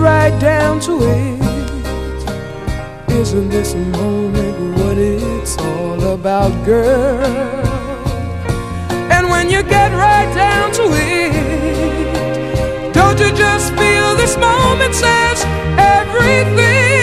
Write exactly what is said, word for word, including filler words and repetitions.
right down to it, isn't this a moment what it's all about, girl? And when you get right down to it, don't you just feel this moment says everything?